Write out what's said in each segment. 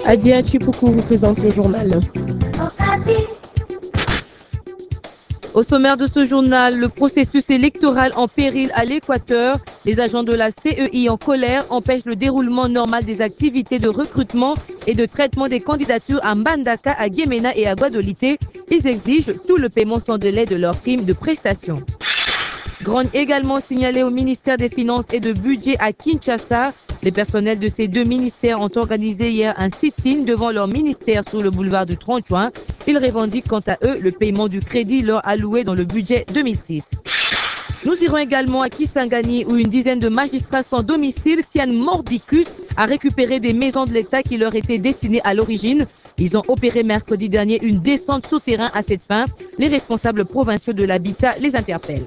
Adia Chipuku vous présente le journal. Au sommaire de ce journal, le processus électoral en péril à l'Équateur. Les agents de la CEI en colère empêchent le déroulement normal des activités de recrutement et de traitement des candidatures à Mbandaka, à Guémena et à Guadolité. Ils exigent tout le paiement sans délai de leurs primes de prestation. Grogne également signalé au ministère des Finances et de Budget à Kinshasa. Les personnels de ces deux ministères ont organisé hier un sit-in devant leur ministère sur le boulevard du 30 juin. Ils revendiquent quant à eux le paiement du crédit leur alloué dans le budget 2006. Nous irons également à Kisangani où une dizaine de magistrats sans domicile tiennent mordicus à récupérer des maisons de l'État qui leur étaient destinées à l'origine. Ils ont opéré mercredi dernier une descente souterraine à cette fin. Les responsables provinciaux de l'habitat les interpellent.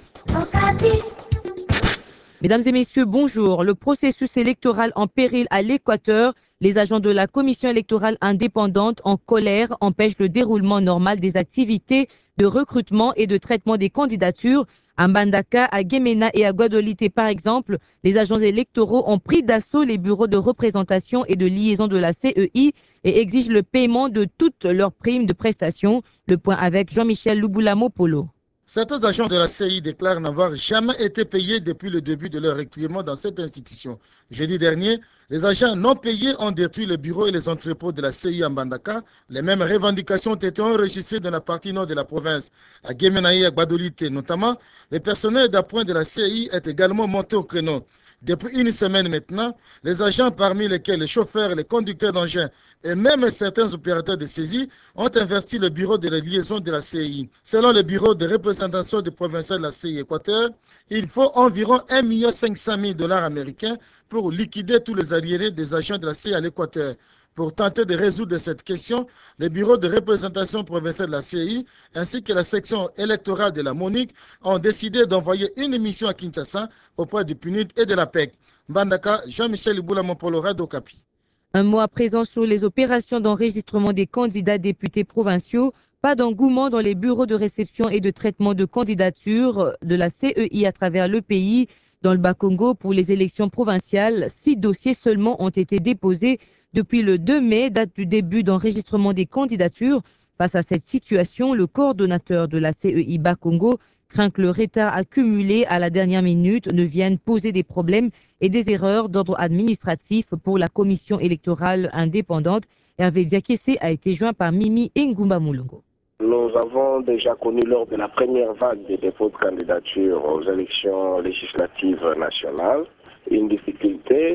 Mesdames et messieurs, bonjour. Le processus électoral en péril à l'Équateur. Les agents de la commission électorale indépendante en colère empêchent le déroulement normal des activités de recrutement et de traitement des candidatures. À Mbandaka, à Guémena et à Guadolité par exemple, les agents électoraux ont pris d'assaut les bureaux de représentation et de liaison de la CEI et exigent le paiement de toutes leurs primes de prestation. Le point avec Jean-Michel Lubula-Mopolo. Certains agents de la CI déclarent n'avoir jamais été payés depuis le début de leur recrutement dans cette institution. Jeudi dernier, les agents non payés ont détruit les bureaux et les entrepôts de la CI à Mbandaka. Les mêmes revendications ont été enregistrées dans la partie nord de la province, à Guémena et à Guadolité. Notamment, le personnel d'appoint de la CI est également monté au créneau. Depuis une semaine maintenant, les agents parmi lesquels les chauffeurs, les conducteurs d'engins et même certains opérateurs de saisie ont investi le bureau de la liaison de la CI. Selon le bureau de représentation du provincial de la CI Équateur, il faut environ 1 500 000 $ américains pour liquider tous les arriérés des agents de la CI à l'Équateur. Pour tenter de résoudre cette question, le bureau de représentation provinciale de la CI ainsi que la section électorale de la MONUC ont décidé d'envoyer une mission à Kinshasa auprès du PNUD et de la PEC. Mbandaka, Jean-Michel Lubula-Mopolo, Radio Okapi. Un mot à présent sur les opérations d'enregistrement des candidats députés provinciaux. Pas d'engouement dans les bureaux de réception et de traitement de candidatures de la CEI à travers le pays. Dans le Bas-Congo, pour les élections provinciales, 6 dossiers seulement ont été déposés depuis le 2 mai, date du début d'enregistrement des candidatures. Face à cette situation, le coordonnateur de la CEI Bas-Congo craint que le retard accumulé à la dernière minute ne vienne poser des problèmes et des erreurs d'ordre administratif pour la commission électorale indépendante. Hervé Diakessé a été joint par Mimi Ngumba Moulongo. Nous avons déjà connu lors de la première vague des dépôts de candidature aux élections législatives nationales une difficulté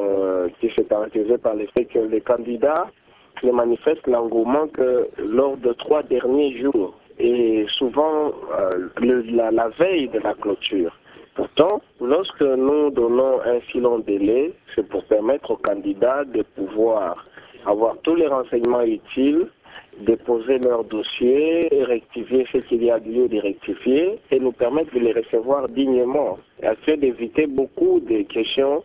qui s'est caractérisée par le fait que les candidats ne manifestent l'engouement que lors de 3 derniers jours et souvent la veille de la clôture. Pourtant, lorsque nous donnons un si long délai, c'est pour permettre aux candidats de pouvoir avoir tous les renseignements utiles, déposer leur dossier, rectifier ce qu'il y a lieu de rectifier et nous permettre de les recevoir dignement, afin d'éviter beaucoup de questions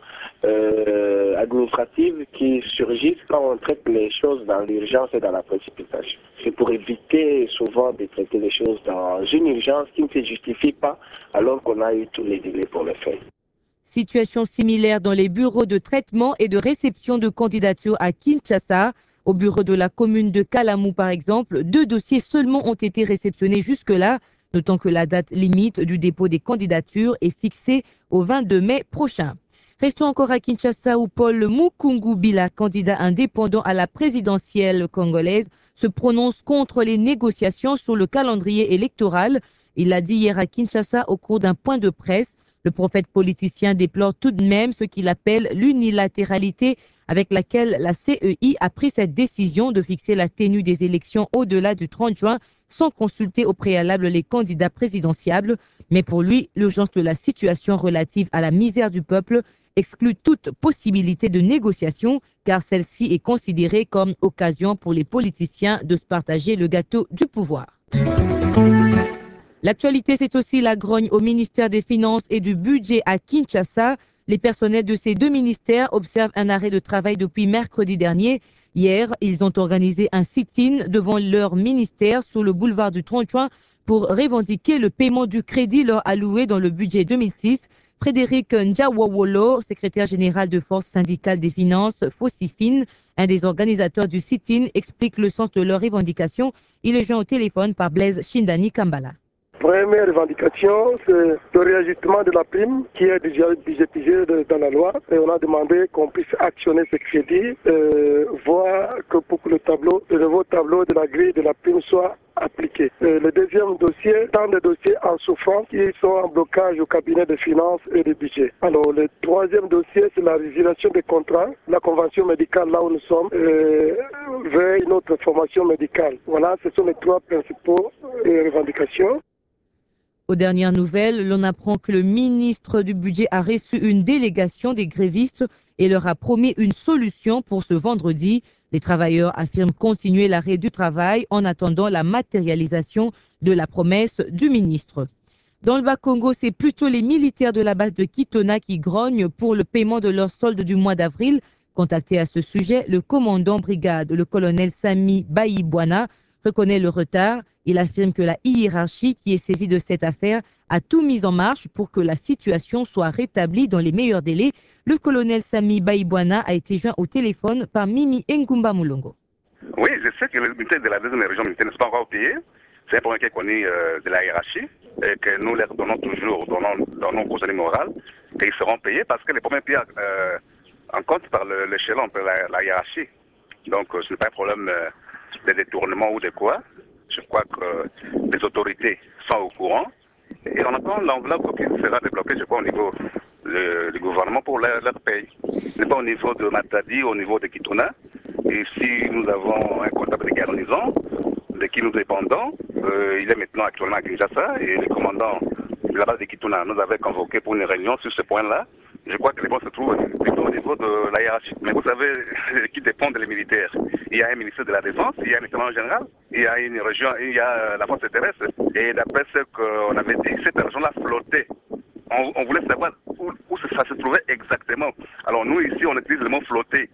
administratives qui surgissent quand on traite les choses dans l'urgence et dans la précipitation. C'est pour éviter souvent de traiter les choses dans une urgence qui ne se justifie pas alors qu'on a eu tous les délais pour le faire. Situation similaire dans les bureaux de traitement et de réception de candidatures à Kinshasa. Au bureau de la commune de Kalamou, par exemple, 2 dossiers seulement ont été réceptionnés jusque-là, notant que la date limite du dépôt des candidatures est fixée au 22 mai prochain. Restons encore à Kinshasa où Paul Mukungu Bila, candidat indépendant à la présidentielle congolaise, se prononce contre les négociations sur le calendrier électoral. Il l'a dit hier à Kinshasa au cours d'un point de presse. Le prophète politicien déplore tout de même ce qu'il appelle l'unilatéralité avec laquelle la CEI a pris cette décision de fixer la tenue des élections au-delà du 30 juin sans consulter au préalable les candidats présidentiables. Mais pour lui, l'urgence de la situation relative à la misère du peuple exclut toute possibilité de négociation car celle-ci est considérée comme occasion pour les politiciens de se partager le gâteau du pouvoir. L'actualité, c'est aussi la grogne au ministère des Finances et du Budget à Kinshasa. Les personnels de ces 2 ministères observent un arrêt de travail depuis mercredi dernier. Hier, ils ont organisé un sit-in devant leur ministère sur le boulevard du 30 juin pour revendiquer le paiement du crédit leur alloué dans le budget 2006. Frédéric Ndiawawolo, secrétaire général de Force syndicale des finances, FOSIFIN, un des organisateurs du sit-in, explique le sens de leurs revendications. Il est joint au téléphone par Blaise Shindani Kambala. Première revendication, c'est le réajustement de la prime qui est déjà budgétisé dans la loi. Et on a demandé qu'on puisse actionner ce crédit, voir que pour que le nouveau tableau de la grille de la prime soit appliqué. Le deuxième dossier, tant de dossiers en souffrance qui sont en blocage au cabinet de finances et de budget. Alors le troisième dossier, c'est la résiliation des contrats, la convention médicale là où nous sommes, vers une autre formation médicale. Voilà, ce sont les trois principaux revendications. Aux dernières nouvelles, l'on apprend que le ministre du Budget a reçu une délégation des grévistes et leur a promis une solution pour ce vendredi. Les travailleurs affirment continuer l'arrêt du travail en attendant la matérialisation de la promesse du ministre. Dans le Bas-Congo, c'est plutôt les militaires de la base de Kitona qui grognent pour le paiement de leur solde du mois d'avril. Contacté à ce sujet, le commandant brigade, le colonel Sami Baïbouana, reconnaît le retard. Il affirme que la hiérarchie qui est saisie de cette affaire a tout mis en marche pour que la situation soit rétablie dans les meilleurs délais. Le colonel Sami Baïbouana a été joint au téléphone par Mimi Ngumba Mulongo. Oui, je sais que les militaires de la deuxième région militaire ne sont pas encore payés. C'est un point qui est connu de la hiérarchie et que nous leur donnons toujours dans nos conseils morales et ils seront payés parce que les premiers payés en compte par l'échelon, par la hiérarchie. Donc ce n'est pas un problème de détournement ou de quoi. Je crois que les autorités sont au courant et on attend l'enveloppe qui sera débloquée, je crois, au niveau du gouvernement pour leur paye. Ce n'est pas au niveau de Matadi, au niveau de Kituna. Et si nous avons un comptable de garnison de qui nous dépendons, il est maintenant actuellement à Kinshasa et le commandant de la base de Kituna nous avait convoqué pour une réunion sur ce point-là. Je crois que les bons se trouvent plutôt au niveau de la hiérarchie. Mais vous savez, qui dépendent des militaires. Il y a un ministère de la Défense, il y a un état général, il y a une région, il y a la force terrestre. Et d'après ce qu'on avait dit, cette région-là flottait. On voulait savoir où ça se trouvait exactement. Alors nous, ici, on utilise le mot flotter.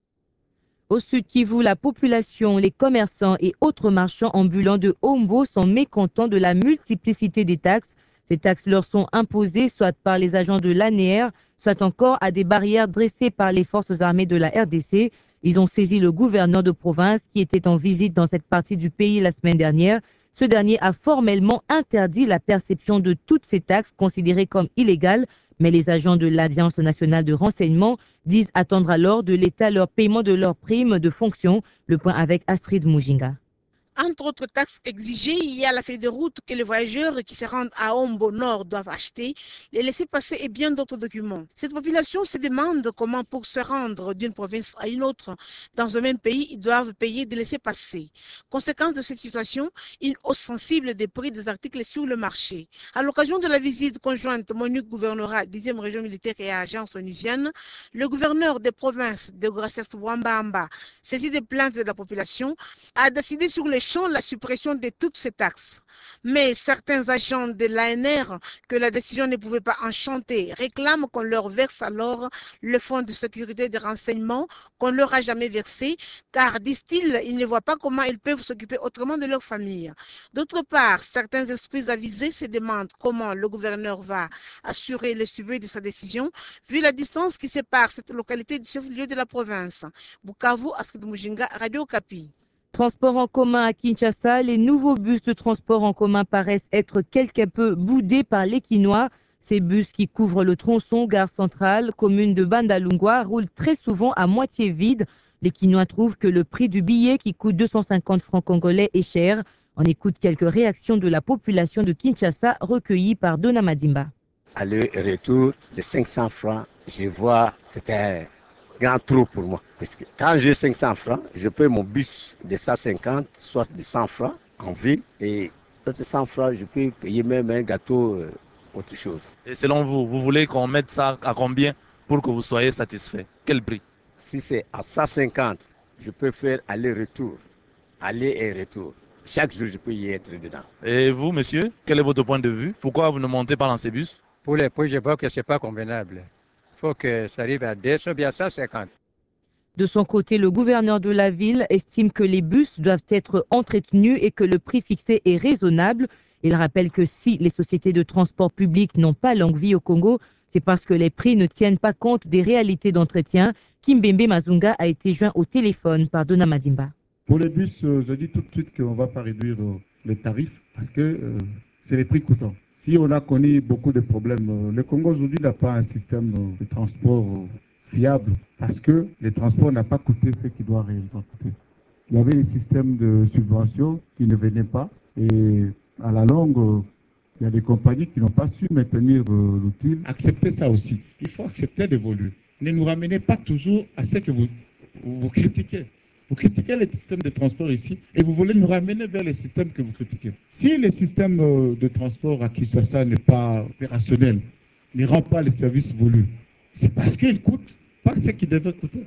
Au Sud Kivu, la population, les commerçants et autres marchands ambulants de Hombo sont mécontents de la multiplicité des taxes. Ces taxes leur sont imposées soit par les agents de l'ANR, soit encore à des barrières dressées par les forces armées de la RDC. Ils ont saisi le gouverneur de province qui était en visite dans cette partie du pays la semaine dernière. Ce dernier a formellement interdit la perception de toutes ces taxes considérées comme illégales, mais les agents de l'Alliance nationale de renseignement disent attendre alors de l'État leur paiement de leurs primes de fonction. Le point avec Astrid Mujinga. Entre autres taxes exigées, il y a la feuille de route que les voyageurs qui se rendent à Hombo Nord doivent acheter, les laissez-passer et bien d'autres documents. Cette population se demande comment pour se rendre d'une province à une autre dans un même pays, ils doivent payer des laissez-passer. Conséquence de cette situation, une hausse sensible des prix des articles sur le marché. À l'occasion de la visite conjointe MONUC gouvernorat 10e région militaire et agence onusienne, le gouverneur des provinces de Gracias Bwambamba, saisi des plaintes de la population, a décidé sur le champ la suppression de toutes ces taxes. Mais certains agents de l'ANR, que la décision ne pouvait pas enchanter, réclament qu'on leur verse alors le fonds de sécurité des renseignements qu'on ne leur a jamais versé, car, disent-ils, ils ne voient pas comment ils peuvent s'occuper autrement de leur famille. D'autre part, certains esprits avisés se demandent comment le gouverneur va assurer le suivi de sa décision, vu la distance qui sépare cette localité du chef-lieu de la province. Bukavu, Astrid Mujinga, Radio Okapi. Transport en commun à Kinshasa, les nouveaux bus de transport en commun paraissent être quelque peu boudés par les Kinois. Ces bus qui couvrent le tronçon gare centrale, commune de Bandalungwa, roulent très souvent à moitié vide. Les Kinois trouvent que le prix du billet qui coûte 250 francs congolais est cher. On écoute quelques réactions de la population de Kinshasa recueillies par Dona Madimba. Aller-retour de 500 francs, je vois, c'était grand trou pour moi. Parce que quand j'ai 500 francs, je paye mon bus de 150, soit de 100 francs en ville. Et de 100 francs, je peux payer même un gâteau, autre chose. Et selon vous, vous voulez qu'on mette ça à combien pour que vous soyez satisfait? Quel prix? Si c'est à 150, je peux faire aller-retour. Aller et retour. Chaque jour, je peux y être dedans. Et vous, monsieur, quel est votre point de vue? Pourquoi vous ne montez pas dans ces bus? Pour les prix, je vois que ce n'est pas convenable. Il faut que ça arrive à 200 ou bien 150. De son côté, le gouverneur de la ville estime que les bus doivent être entretenus et que le prix fixé est raisonnable. Il rappelle que si les sociétés de transport public n'ont pas longue vie au Congo, C'est parce que les prix ne tiennent pas compte des réalités d'entretien. Kimbembe Mazunga a été joint au téléphone par Dona Madimba. Pour les bus, je dis tout de suite qu'on ne va pas réduire les tarifs parce que c'est les prix coûtants. Si on a connu beaucoup de problèmes, le Congo aujourd'hui n'a pas un système de transport fiable parce que le transport n'a pas coûté ce qu'il doit réellement coûter. Il y avait un système de subvention qui ne venait pas et à la longue, il y a des compagnies qui n'ont pas su maintenir l'outil. Acceptez ça aussi. Il faut accepter d'évoluer. Ne nous ramenez pas toujours à ce que vous critiquez. Vous critiquez le système de transport ici et vous voulez nous ramener vers le système que vous critiquez. Si le système de transport à Kinshasa n'est pas opérationnel, ne rend pas les services voulus, c'est parce qu'il coûte pas ce qu'il devait coûter.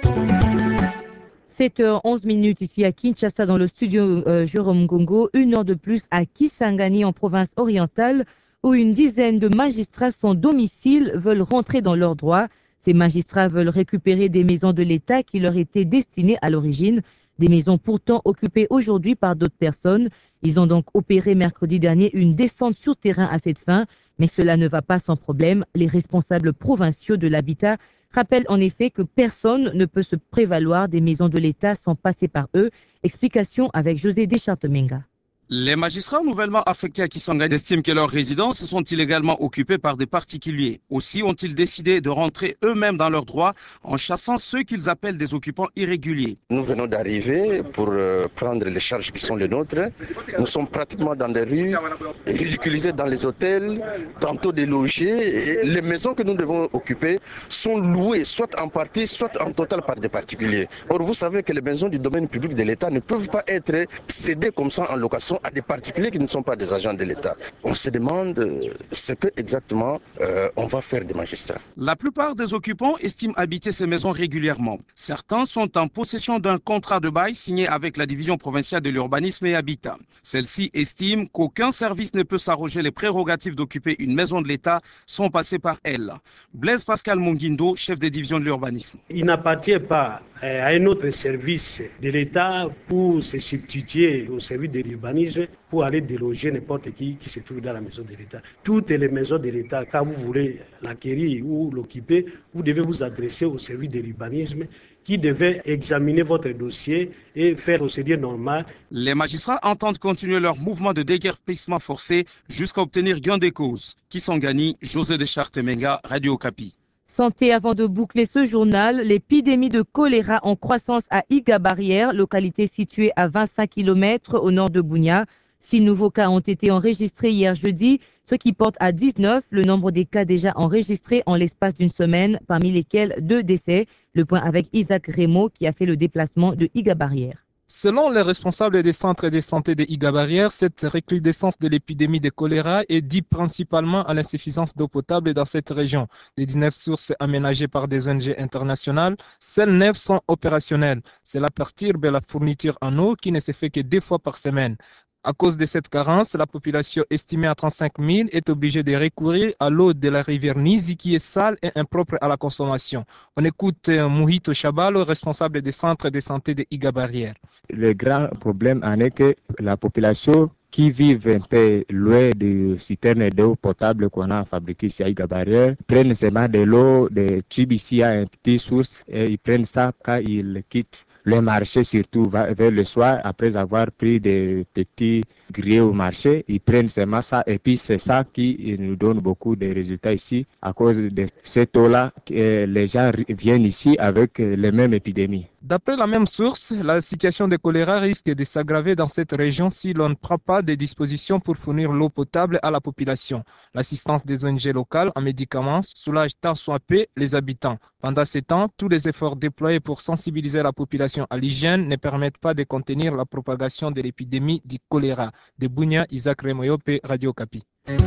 7h11 ici à Kinshasa dans le studio Jérôme Gongo. 1 heure de plus à Kisangani en province orientale où une dizaine de magistrats sans domicile veulent rentrer dans leurs droits. Ces magistrats veulent récupérer des maisons de l'État qui leur étaient destinées à l'origine, des maisons pourtant occupées aujourd'hui par d'autres personnes. Ils ont donc opéré mercredi dernier une descente sur terrain à cette fin, mais cela ne va pas sans problème. Les responsables provinciaux de l'habitat rappellent en effet que personne ne peut se prévaloir des maisons de l'État sans passer par eux. Explication avec José Deschartemenga. Les magistrats nouvellement affectés à Kisangani estiment que leurs résidences sont illégalement occupées par des particuliers. Aussi ont-ils décidé de rentrer eux-mêmes dans leurs droits en chassant ceux qu'ils appellent des occupants irréguliers. Nous venons d'arriver pour prendre les charges qui sont les nôtres. Nous sommes pratiquement dans les rues, ridiculisés dans les hôtels, tantôt délogés. Et les maisons que nous devons occuper sont louées, soit en partie, soit en total par des particuliers. Or, vous savez que les maisons du domaine public de l'État ne peuvent pas être cédées comme ça en location à des particuliers qui ne sont pas des agents de l'État. On se demande ce que exactement on va faire des magistrats. La plupart des occupants estiment habiter ces maisons régulièrement. Certains sont en possession d'un contrat de bail signé avec la division provinciale de l'urbanisme et habitat. Celle-ci estime qu'aucun service ne peut s'arroger les prérogatives d'occuper une maison de l'État sans passer par elle. Blaise Pascal Monguindo, chef des divisions de l'urbanisme. Il n'appartient pas à un autre service de l'État pour se substituer au service de l'urbanisme pour aller déloger n'importe qui se trouve dans la maison de l'État. Toutes les maisons de l'État, quand vous voulez l'acquérir ou l'occuper, vous devez vous adresser au service de l'urbanisme qui devait examiner votre dossier et faire procédure normale. Les magistrats entendent continuer leur mouvement de déguerpissement forcé jusqu'à obtenir gain de cause. Kisangani, José Deschartemenga, Radio Okapi. Santé avant de boucler ce journal, l'épidémie de choléra en croissance à Iga-Barrière, localité située à 25 km au nord de Bunia. 6 nouveaux cas ont été enregistrés hier jeudi, ce qui porte à 19 le nombre des cas déjà enregistrés en l'espace d'une semaine, parmi lesquels 2 décès. Le point avec Isaac Rémo qui a fait le déplacement de Iga-Barrière. Selon les responsables des centres de santé de Iga-Barrière, cette recrudescence de l'épidémie de choléra est due principalement à l'insuffisance d'eau potable dans cette région. Des 19 sources aménagées par des ONG internationales, seules 9 sont opérationnelles. Cela perturbe la fourniture en eau qui ne se fait que 2 fois par semaine. À cause de cette carence, la population estimée à 35 000 est obligée de recourir à l'eau de la rivière Nizi qui est sale et impropre à la consommation. On écoute Mouhito Chabalo, responsable des centres de santé de Iga-Barrière. Le grand problème en est que la population qui vivent un peu loin des citernes d'eau potable qu'on a fabriquées ici à Iga-Barrière prennent seulement de l'eau, des tubes ici à une petite source et ils prennent ça quand ils quittent le marché, surtout vers le soir, après avoir pris des petits grillés au marché, ils prennent seulement ça et puis c'est ça qui nous donne beaucoup de résultats ici. À cause de cette eau-là, les gens viennent ici avec les mêmes épidémies. D'après la même source, la situation de choléra risque de s'aggraver dans cette région si l'on ne prend pas des dispositions pour fournir l'eau potable à la population. L'assistance des ONG locales en médicaments soulage tant soit peu les habitants. Pendant ce temps, tous les efforts déployés pour sensibiliser la population à l'hygiène ne permettent pas de contenir la propagation de l'épidémie du choléra. De Bunia, Isaac Remoyope, Radio Okapi.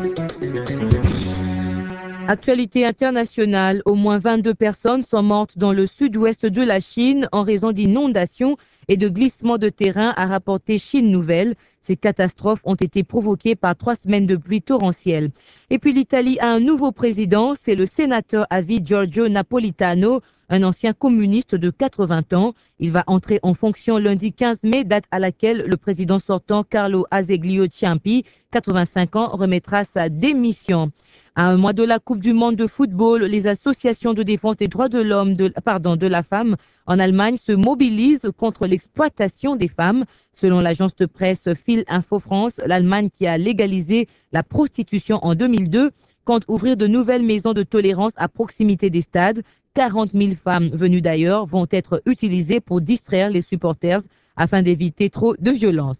Actualité internationale, au moins 22 personnes sont mortes dans le sud-ouest de la Chine en raison d'inondations et de glissements de terrain, a rapporté Chine Nouvelle. Ces catastrophes ont été provoquées par 3 semaines de pluie torrentielle. Et puis l'Italie a un nouveau président, c'est le sénateur à vie Giorgio Napolitano, un ancien communiste de 80 ans. Il va entrer en fonction lundi 15 mai, date à laquelle le président sortant Carlo Azeglio Ciampi, 85 ans, remettra sa démission. À un mois de la Coupe du monde de football, les associations de défense des droits de l'homme, de la femme en Allemagne se mobilisent contre l'exploitation des femmes. Selon l'agence de presse Fil Info France, l'Allemagne, qui a légalisé la prostitution en 2002, compte ouvrir de nouvelles maisons de tolérance à proximité des stades. 40 000 femmes venues d'ailleurs vont être utilisées pour distraire les supporters afin d'éviter trop de violence.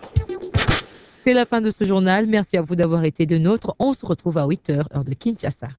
C'est la fin de ce journal. Merci à vous d'avoir été de nôtres. On se retrouve à 8h, heure de Kinshasa.